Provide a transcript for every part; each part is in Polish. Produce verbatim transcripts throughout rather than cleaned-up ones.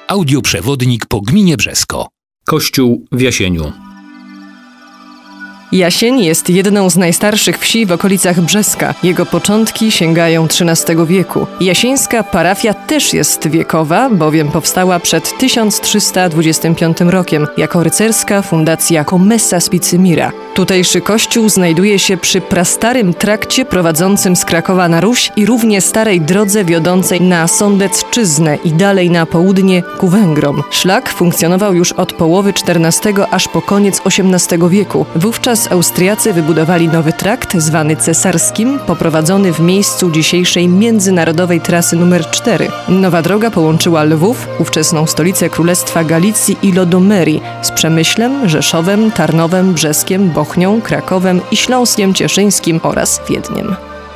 Audioprzewodnik po gminie Brzesko. Kościół w Jasieniu. Jasień jest jedną z najstarszych wsi w okolicach Brzeska. Jego początki sięgają trzynastego wieku. Jasieńska parafia też jest wiekowa, bowiem powstała przed tysiąc trzysta dwudziestym piątym rokiem jako rycerska fundacja Commessa Spicimira. Tutejszy kościół znajduje się przy prastarym trakcie prowadzącym z Krakowa na Ruś i równie starej drodze wiodącej na Sądecczyznę i dalej na południe ku Węgrom. Szlak funkcjonował już od połowy czternastego aż po koniec osiemnastego wieku. Wówczas Austriacy wybudowali nowy trakt, zwany cesarskim, poprowadzony w miejscu dzisiejszej międzynarodowej trasy numer cztery. Nowa droga połączyła Lwów, ówczesną stolicę Królestwa Galicji i Lodomerii, z Przemyślem, Rzeszowem, Tarnowem, Brzeskiem, Bochnią, Krakowem i Śląskiem Cieszyńskim oraz Wiedniem.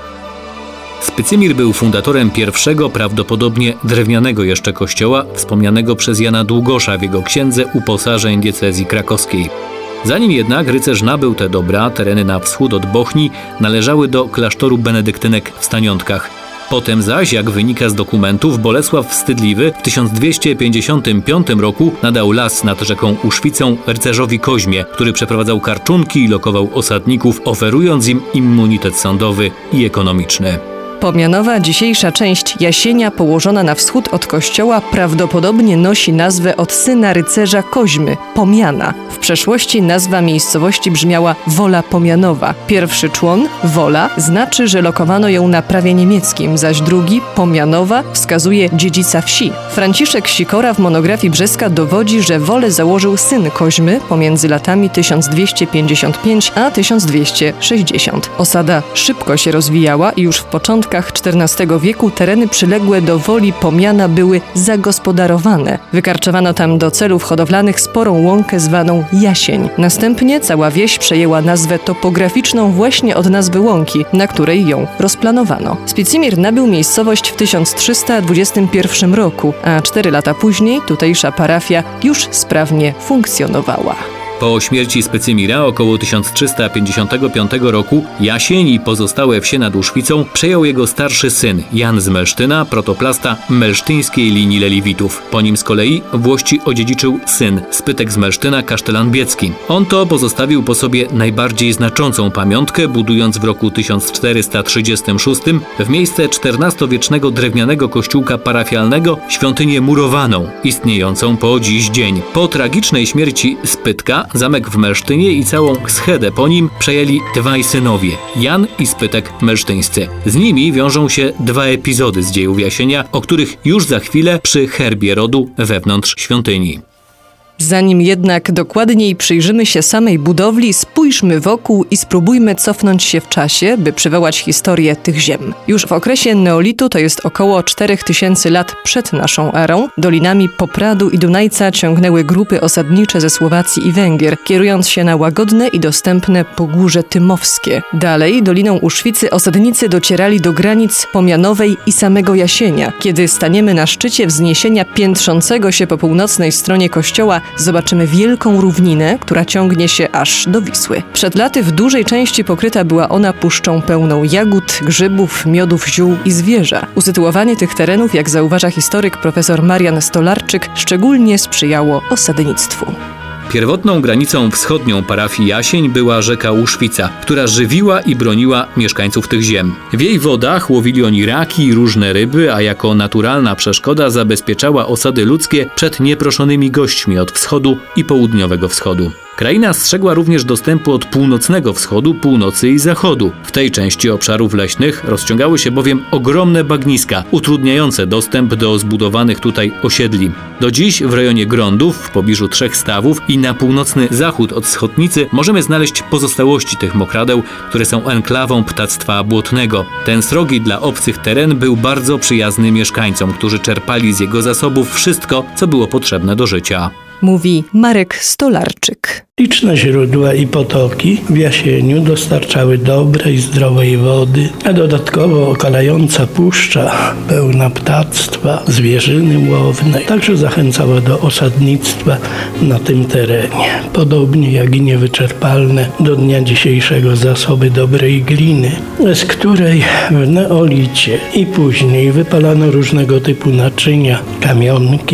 Spicimir był fundatorem pierwszego, prawdopodobnie drewnianego jeszcze kościoła, wspomnianego przez Jana Długosza w jego księdze uposażeń diecezji krakowskiej. Zanim jednak rycerz nabył te dobra, tereny na wschód od Bochni należały do klasztoru benedyktynek w Staniątkach. Potem zaś, jak wynika z dokumentów, Bolesław Wstydliwy w tysiąc dwieście pięćdziesiątym piątym roku nadał las nad rzeką Uszwicą rycerzowi Koźmie, który przeprowadzał karczunki i lokował osadników, oferując im immunitet sądowy i ekonomiczny. Pomianowa, dzisiejsza część Jasienia położona na wschód od kościoła prawdopodobnie nosi nazwę od syna rycerza Koźmy, Pomiana. W przeszłości nazwa miejscowości brzmiała Wola Pomianowa. Pierwszy człon, Wola, znaczy, że lokowano ją na prawie niemieckim, zaś drugi, Pomianowa, wskazuje dziedzica wsi. Franciszek Sikora w monografii Brzeska dowodzi, że Wolę założył syn Koźmy pomiędzy latami tysiąc dwieście pięćdziesiąt pięć a tysiąc dwieście sześćdziesiąt. Osada szybko się rozwijała i już w początkach czternastego wieku tereny przyległe do Woli Pomiana były zagospodarowane. Wykarczowano tam do celów hodowlanych sporą łąkę zwaną Jasień. Następnie cała wieś przejęła nazwę topograficzną właśnie od nazwy łąki, na której ją rozplanowano. Spicimir nabył miejscowość w tysiąc trzysta dwudziestym pierwszym roku, a cztery lata później tutejsza parafia już sprawnie funkcjonowała. Po śmierci Spicimira około tysiąc trzysta pięćdziesiątego piątego roku Jasień i pozostałe wsie nad Uszwicą przejął jego starszy syn Jan z Melsztyna, protoplasta melsztyńskiej linii Leliwitów. Po nim z kolei włości odziedziczył syn Spytek z Melsztyna, kasztelan biecki. On to pozostawił po sobie najbardziej znaczącą pamiątkę, budując w roku tysiąc czterysta trzydziestym szóstym w miejsce czternastowiecznego drewnianego kościółka parafialnego świątynię murowaną, istniejącą po dziś dzień. Po tragicznej śmierci Spytka zamek w Melsztynie i całą schedę po nim przejęli dwaj synowie, Jan i Spytek Melsztyńscy. Z nimi wiążą się dwa epizody z dziejów Jasienia, o których już za chwilę przy herbie rodu wewnątrz świątyni. Zanim jednak dokładniej przyjrzymy się samej budowli, spójrzmy wokół i spróbujmy cofnąć się w czasie, by przywołać historię tych ziem. Już w okresie neolitu, to jest około czterech tysięcy lat przed naszą erą, dolinami Popradu i Dunajca ciągnęły grupy osadnicze ze Słowacji i Węgier, kierując się na łagodne i dostępne Pogórze Tymowskie. Dalej, doliną Uszwicy osadnicy docierali do granic Pomianowej i samego Jasienia. Kiedy staniemy na szczycie wzniesienia piętrzącego się po północnej stronie kościoła, zobaczymy wielką równinę, która ciągnie się aż do Wisły. Przed laty w dużej części pokryta była ona puszczą pełną jagód, grzybów, miodów, ziół i zwierza. Usytuowanie tych terenów, jak zauważa historyk profesor Marian Stolarczyk, szczególnie sprzyjało osadnictwu. Pierwotną granicą wschodnią parafii Jasień była rzeka Uszwica, która żywiła i broniła mieszkańców tych ziem. W jej wodach łowili oni raki i różne ryby, a jako naturalna przeszkoda zabezpieczała osady ludzkie przed nieproszonymi gośćmi od wschodu i południowego wschodu. Kraina strzegła również dostępu od północnego wschodu, północy i zachodu. W tej części obszarów leśnych rozciągały się bowiem ogromne bagniska, utrudniające dostęp do zbudowanych tutaj osiedli. Do dziś w rejonie Grądów, w pobliżu Trzech Stawów i na północny zachód od Schotnicy możemy znaleźć pozostałości tych mokradeł, które są enklawą ptactwa błotnego. Ten srogi dla obcych teren był bardzo przyjazny mieszkańcom, którzy czerpali z jego zasobów wszystko, co było potrzebne do życia. Mówi Marek Stolarczyk. Liczne źródła i potoki w Jasieniu dostarczały dobrej, zdrowej wody, a dodatkowo okalająca puszcza pełna ptactwa, zwierzyny łownej także zachęcała do osadnictwa na tym terenie. Podobnie jak i niewyczerpalne do dnia dzisiejszego zasoby dobrej gliny, z której w neolicie i później wypalano różnego typu naczynia, kamionki,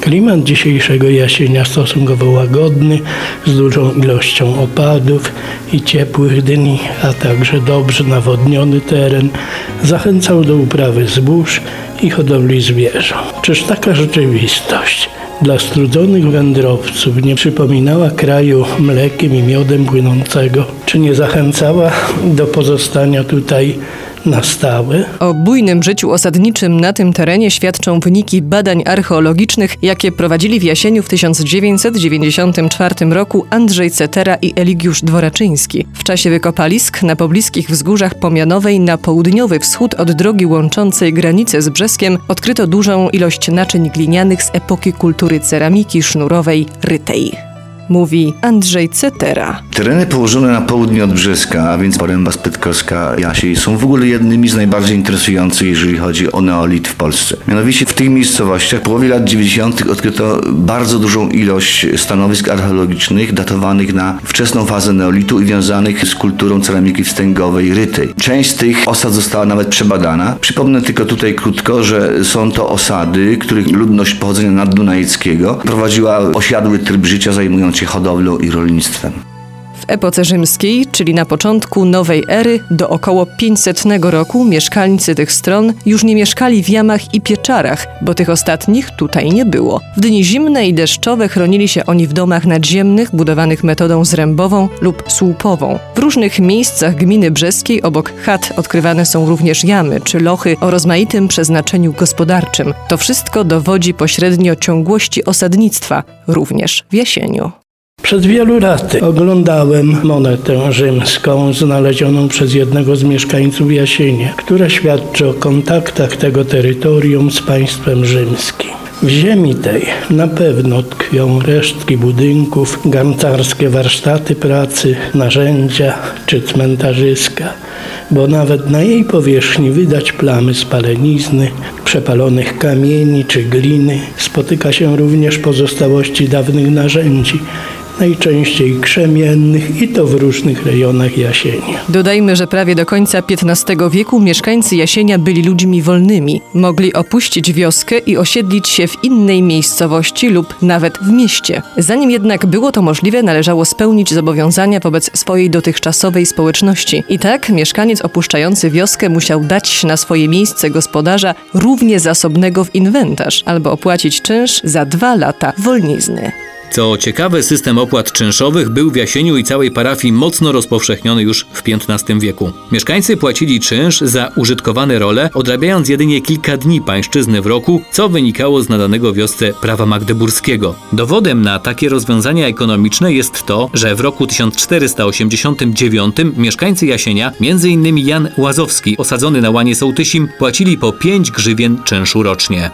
Klimat dzisiejszego Jasienia stosunkowo łagodny, z dużą ilością opadów i ciepłych dni, a także dobrze nawodniony teren zachęcał do uprawy zbóż i hodowli zwierząt. Czyż taka rzeczywistość dla strudzonych wędrowców nie przypominała kraju mlekiem i miodem płynącego? Czy nie zachęcała do pozostania tutaj na stałe? O bujnym życiu osadniczym na tym terenie świadczą wyniki badań archeologicznych, jakie prowadzili w Jasieniu w tysiąc dziewięćset dziewięćdziesiątym czwartym roku Andrzej Cetera i Eligiusz Dworaczyński. W czasie wykopalisk na pobliskich wzgórzach Pomianowej na południowy wschód od drogi łączącej granicę z Brzeskiem odkryto dużą ilość naczyń glinianych z epoki kultury ceramiki sznurowej rytej. Mówi Andrzej Cetera. Tereny położone na południe od Brzeska, a więc Poręba, Spytkowska, Jasień, są w ogóle jednymi z najbardziej interesujących, jeżeli chodzi o neolit w Polsce. Mianowicie w tych miejscowościach w połowie lat dziewięćdziesiątych odkryto bardzo dużą ilość stanowisk archeologicznych datowanych na wczesną fazę neolitu i wiązanych z kulturą ceramiki wstęgowej rytej. Część z tych osad została nawet przebadana. Przypomnę tylko tutaj krótko, że są to osady, których ludność pochodzenia naddunajeckiego prowadziła osiadły tryb życia zajmujący się hodowlą i rolnictwem. W epoce rzymskiej, czyli na początku nowej ery, do około pięćsetnego roku mieszkańcy tych stron już nie mieszkali w jamach i pieczarach, bo tych ostatnich tutaj nie było. W dni zimne i deszczowe chronili się oni w domach nadziemnych, budowanych metodą zrębową lub słupową. W różnych miejscach gminy brzeskiej obok chat odkrywane są również jamy czy lochy o rozmaitym przeznaczeniu gospodarczym. To wszystko dowodzi pośrednio ciągłości osadnictwa, również w Jasieniu. Przed wielu laty oglądałem monetę rzymską znalezioną przez jednego z mieszkańców Jasienia, która świadczy o kontaktach tego terytorium z państwem rzymskim. W ziemi tej na pewno tkwią resztki budynków, garncarskie warsztaty pracy, narzędzia czy cmentarzyska, bo nawet na jej powierzchni widać plamy spalenizny, przepalonych kamieni czy gliny. Spotyka się również pozostałości dawnych narzędzi, najczęściej krzemiennych i to w różnych rejonach Jasienia. Dodajmy, że prawie do końca piętnastego wieku mieszkańcy Jasienia byli ludźmi wolnymi. Mogli opuścić wioskę i osiedlić się w innej miejscowości lub nawet w mieście. Zanim jednak było to możliwe, należało spełnić zobowiązania wobec swojej dotychczasowej społeczności. I tak mieszkaniec opuszczający wioskę musiał dać na swoje miejsce gospodarza równie zasobnego w inwentarz albo opłacić czynsz za dwa lata wolnizny. Co ciekawe, system opłat czynszowych był w Jasieniu i całej parafii mocno rozpowszechniony już w piętnastym wieku. Mieszkańcy płacili czynsz za użytkowane role, odrabiając jedynie kilka dni pańszczyzny w roku, co wynikało z nadanego wiosce prawa magdeburskiego. Dowodem na takie rozwiązania ekonomiczne jest to, że w roku tysiąc czterysta osiemdziesiątym dziewiątym mieszkańcy Jasienia, między innymi Jan Łazowski, osadzony na łanie sołtysim, płacili po pięć grzywien czynszu rocznie.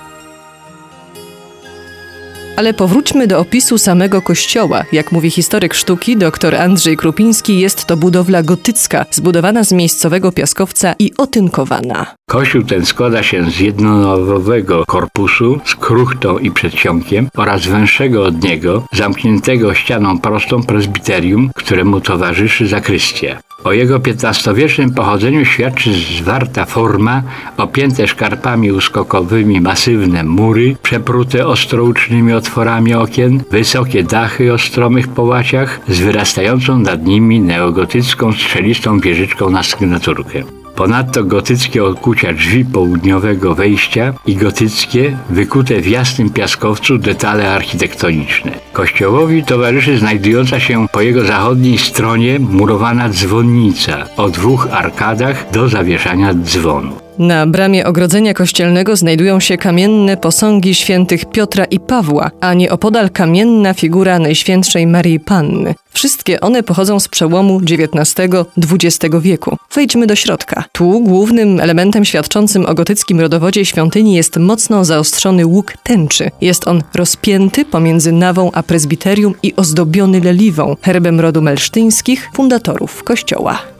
Ale powróćmy do opisu samego kościoła. Jak mówi historyk sztuki dr Andrzej Krupiński, jest to budowla gotycka, zbudowana z miejscowego piaskowca i otynkowana. Kościół ten składa się z jednonawowego korpusu z kruchtą i przedsionkiem oraz węższego od niego, zamkniętego ścianą prostą prezbiterium, któremu towarzyszy zakrystia. O jego piętnastowiecznym pochodzeniu świadczy zwarta forma, opięte szkarpami uskokowymi masywne mury, przeprute ostroucznymi otworami okien, wysokie dachy o stromych połaciach z wyrastającą nad nimi neogotycką strzelistą wieżyczką na sygnaturkę. Ponadto gotyckie okucia drzwi południowego wejścia i gotyckie, wykute w jasnym piaskowcu detale architektoniczne. Kościołowi towarzyszy znajdująca się po jego zachodniej stronie murowana dzwonnica o dwóch arkadach do zawieszania dzwonu. Na bramie ogrodzenia kościelnego znajdują się kamienne posągi świętych Piotra i Pawła, a nieopodal kamienna figura Najświętszej Maryi Panny. Wszystkie one pochodzą z przełomu dziewiętnastego dwudziestego wieku. Wejdźmy do środka. Tu głównym elementem świadczącym o gotyckim rodowodzie świątyni jest mocno zaostrzony łuk tęczy. Jest on rozpięty pomiędzy nawą a prezbiterium i ozdobiony leliwą, herbem rodu melsztyńskich, fundatorów kościoła.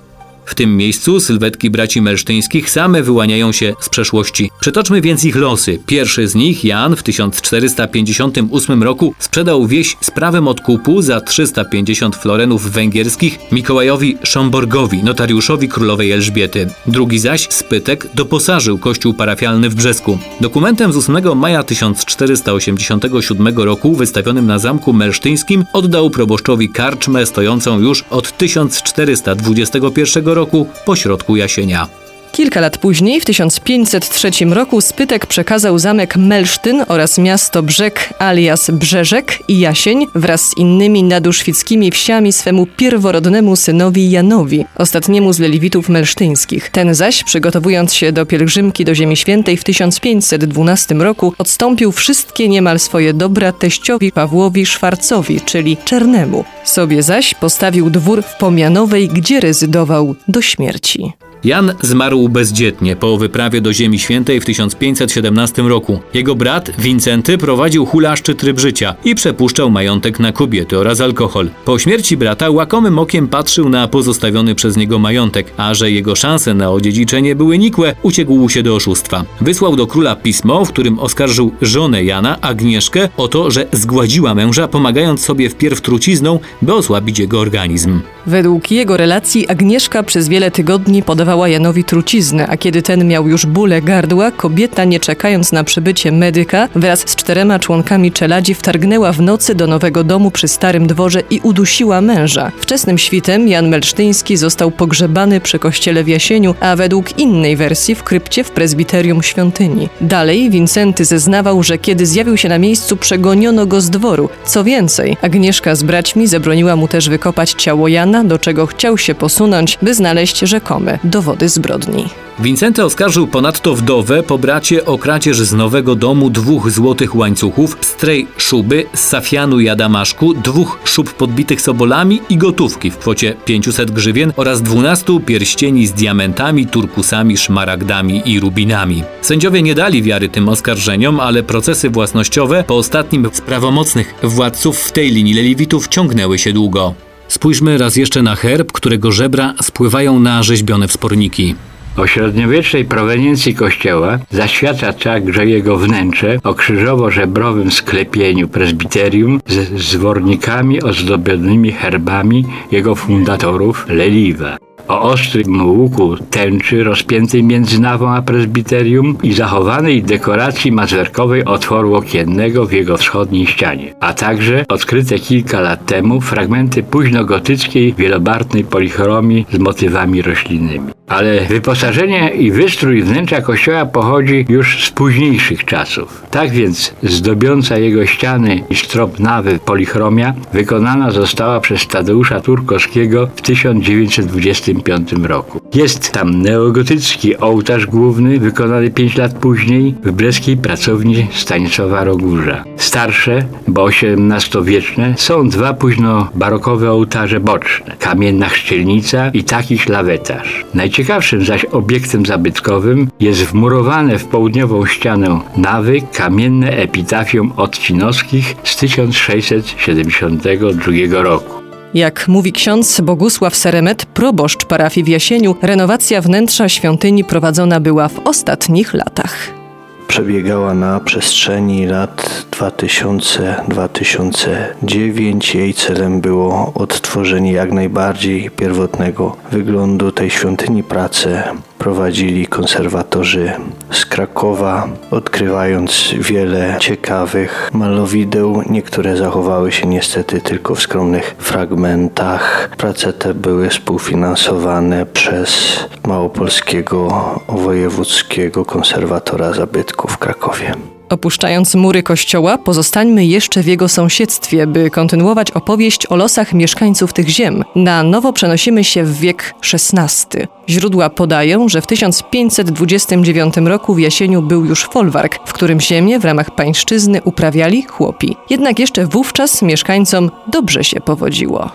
W tym miejscu sylwetki braci melsztyńskich same wyłaniają się z przeszłości. Przytoczmy więc ich losy. Pierwszy z nich, Jan, w tysiąc czterysta pięćdziesiątym ósmym roku sprzedał wieś z prawem odkupu za trzysta pięćdziesiąt florenów węgierskich Mikołajowi Szomborgowi, notariuszowi królowej Elżbiety. Drugi zaś, Spytek, doposażył kościół parafialny w Brzesku. Dokumentem z ósmego maja tysiąc czterysta osiemdziesiątego siódmego roku wystawionym na zamku melsztyńskim oddał proboszczowi karczmę stojącą już od tysiąc czterysta dwudziestego pierwszego roku pośrodku Jasienia. Kilka lat później, w tysiąc pięćset trzecim roku, Spytek przekazał zamek Melsztyn oraz miasto Brzeg alias Brzeżek i Jasień wraz z innymi naduszwickimi wsiami swemu pierworodnemu synowi Janowi, ostatniemu z leliwitów melsztyńskich. Ten zaś, przygotowując się do pielgrzymki do Ziemi Świętej w tysiąc pięćset dwunastym roku, odstąpił wszystkie niemal swoje dobra teściowi Pawłowi Szwarcowi, czyli Czernemu. Sobie zaś postawił dwór w Pomianowej, gdzie rezydował do śmierci. Jan zmarł bezdzietnie po wyprawie do Ziemi Świętej w tysiąc pięćset siedemnastym roku. Jego brat, Wincenty, prowadził hulaszczy tryb życia i przepuszczał majątek na kobiety oraz alkohol. Po śmierci brata łakomym okiem patrzył na pozostawiony przez niego majątek, a że jego szanse na odziedziczenie były nikłe, uciekł się do oszustwa. Wysłał do króla pismo, w którym oskarżył żonę Jana, Agnieszkę, o to, że zgładziła męża, pomagając sobie wpierw trucizną, by osłabić jego organizm. Według jego relacji Agnieszka przez wiele tygodni podawała Janowi truciznę, a kiedy ten miał już bóle gardła, kobieta, nie czekając na przybycie medyka, wraz z czterema członkami czeladzi wtargnęła w nocy do nowego domu przy Starym Dworze i udusiła męża. Wczesnym świtem Jan Melsztyński został pogrzebany przy kościele w Jasieniu, a według innej wersji w krypcie w prezbiterium świątyni. Dalej Wincenty zeznawał, że kiedy zjawił się na miejscu, przegoniono go z dworu. Co więcej, Agnieszka z braćmi zabroniła mu też wykopać ciało Jana, do czego chciał się posunąć, by znaleźć rzekome dowody zbrodni. Wincenty oskarżył ponadto wdowę po bracie o kradzież z nowego domu dwóch złotych łańcuchów, pstrej szuby z safianu i adamaszku, dwóch szub podbitych sobolami i gotówki w kwocie pięćset grzywien oraz dwunastu pierścieni z diamentami, turkusami, szmaragdami i rubinami. Sędziowie nie dali wiary tym oskarżeniom, ale procesy własnościowe po ostatnim z prawomocnych władców w tej linii leliwitów ciągnęły się długo. Spójrzmy raz jeszcze na herb, którego żebra spływają na rzeźbione wsporniki. O średniowiecznej proweniencji kościoła zaświadcza także jego wnętrze o krzyżowo-żebrowym sklepieniu prezbiterium z zwornikami ozdobionymi herbami jego fundatorów Leliwa. O ostrym łuku tęczy rozpiętej między nawą a prezbiterium i zachowanej dekoracji mazurkowej otworu okiennego w jego wschodniej ścianie, a także odkryte kilka lat temu fragmenty późnogotyckiej wielobarwnej polichromii z motywami roślinnymi. Ale wyposażenie i wystrój wnętrza kościoła pochodzi już z późniejszych czasów. Tak więc zdobiąca jego ściany i strop nawy polichromia wykonana została przez Tadeusza Turkowskiego w tysiąc dziewięćset dwudziestym piątym roku. Jest tam neogotycki ołtarz główny wykonany pięć lat później w breskiej pracowni Stanisława Rogurza. Starsze, bo osiemnastowieczne, są dwa późno-barokowe ołtarze boczne, kamienna chrzcielnica i takiż lawetarz. Najciekawszym zaś obiektem zabytkowym jest wmurowane w południową ścianę nawy kamienne epitafium Odcinowskich z tysiąc sześćset siedemdziesiątego drugiego roku. Jak mówi ksiądz Bogusław Seremet, proboszcz parafii w Jasieniu, renowacja wnętrza świątyni prowadzona była w ostatnich latach. Przebiegała na przestrzeni lat dwa tysiące do dwa tysiące dziewiątego. Jej celem było odtworzenie jak najbardziej pierwotnego wyglądu tej świątyni. Pracę prowadzili konserwatorzy z Krakowa, odkrywając wiele ciekawych malowideł. Niektóre zachowały się niestety tylko w skromnych fragmentach. Prace te były współfinansowane przez Małopolskiego Wojewódzkiego Konserwatora Zabytków w Krakowie. Opuszczając mury kościoła, pozostańmy jeszcze w jego sąsiedztwie, by kontynuować opowieść o losach mieszkańców tych ziem. Na nowo przenosimy się w wiek szesnasty. Źródła podają, że w tysiąc pięćset dwudziestym dziewiątym roku w Jasieniu był już folwark, w którym ziemię w ramach pańszczyzny uprawiali chłopi. Jednak jeszcze wówczas mieszkańcom dobrze się powodziło.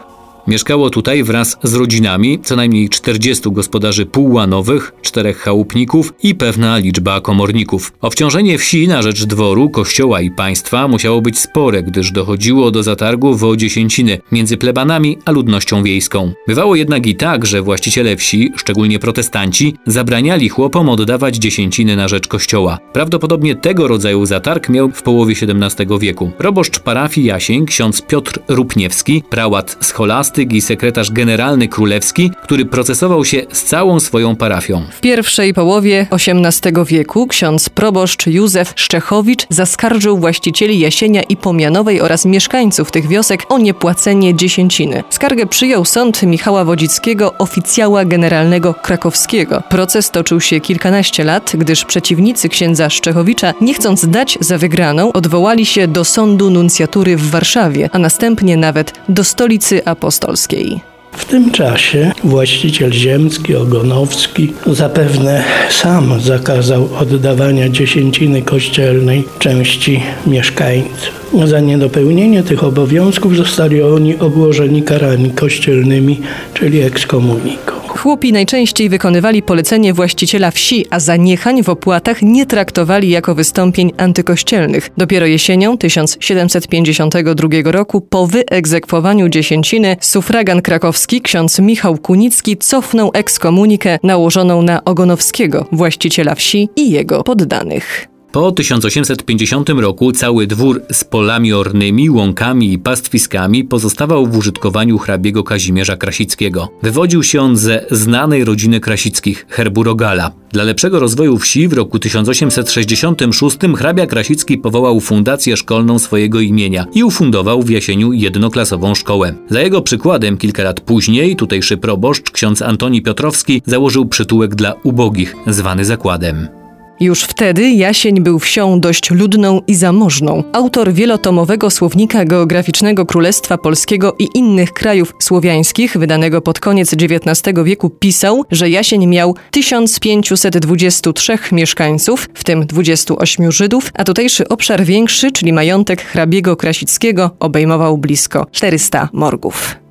Mieszkało tutaj wraz z rodzinami co najmniej czterdziestu gospodarzy półłanowych, czterech chałupników i pewna liczba komorników. Obciążenie wsi na rzecz dworu, kościoła i państwa musiało być spore, gdyż dochodziło do zatargów o dziesięciny między plebanami a ludnością wiejską. Bywało jednak i tak, że właściciele wsi, szczególnie protestanci, zabraniali chłopom oddawać dziesięciny na rzecz kościoła. Prawdopodobnie tego rodzaju zatarg miał w połowie siedemnastego wieku. Proboszcz parafii Jasień, ksiądz Piotr Rupniewski, prałat scholastyk i sekretarz generalny królewski, który procesował się z całą swoją parafią. W pierwszej połowie osiemnastego wieku ksiądz proboszcz Józef Szczechowicz zaskarżył właścicieli Jasienia i Pomianowej oraz mieszkańców tych wiosek o niepłacenie dziesięciny. Skargę przyjął sąd Michała Wodzickiego, oficjała generalnego krakowskiego. Proces toczył się kilkanaście lat, gdyż przeciwnicy księdza Szczechowicza, nie chcąc dać za wygraną, odwołali się do sądu nuncjatury w Warszawie, a następnie nawet do stolicy apostolskiej. W tym czasie właściciel ziemski, Ogonowski, zapewne sam zakazał oddawania dziesięciny kościelnej części mieszkańców. Za niedopełnienie tych obowiązków zostali oni obłożeni karami kościelnymi, czyli ekskomuniką. Chłopi najczęściej wykonywali polecenie właściciela wsi, a zaniechań w opłatach nie traktowali jako wystąpień antykościelnych. Dopiero jesienią tysiąc siedemset pięćdziesiątego drugiego roku, po wyegzekwowaniu dziesięciny, sufragan krakowski ksiądz Michał Kunicki cofnął ekskomunikę nałożoną na Ogonowskiego, właściciela wsi i jego poddanych. Po tysiąc osiemset pięćdziesiątym roku cały dwór z polami ornymi, łąkami i pastwiskami pozostawał w użytkowaniu hrabiego Kazimierza Krasickiego. Wywodził się on ze znanej rodziny Krasickich, herbu Rogala. Dla lepszego rozwoju wsi w roku tysiąc osiemset sześćdziesiątym szóstym hrabia Krasicki powołał fundację szkolną swojego imienia i ufundował w Jasieniu jednoklasową szkołę. Za jego przykładem kilka lat później tutejszy proboszcz ksiądz Antoni Piotrowski założył przytułek dla ubogich, zwany zakładem. Już wtedy Jasień był wsią dość ludną i zamożną. Autor wielotomowego słownika geograficznego Królestwa Polskiego i innych krajów słowiańskich, wydanego pod koniec dziewiętnastego wieku, pisał, że Jasień miał tysiąc pięćset dwudziestu trzech mieszkańców, w tym dwudziestu ośmiu Żydów, a tutejszy obszar większy, czyli majątek hrabiego Krasickiego, obejmował blisko czterysta morgów.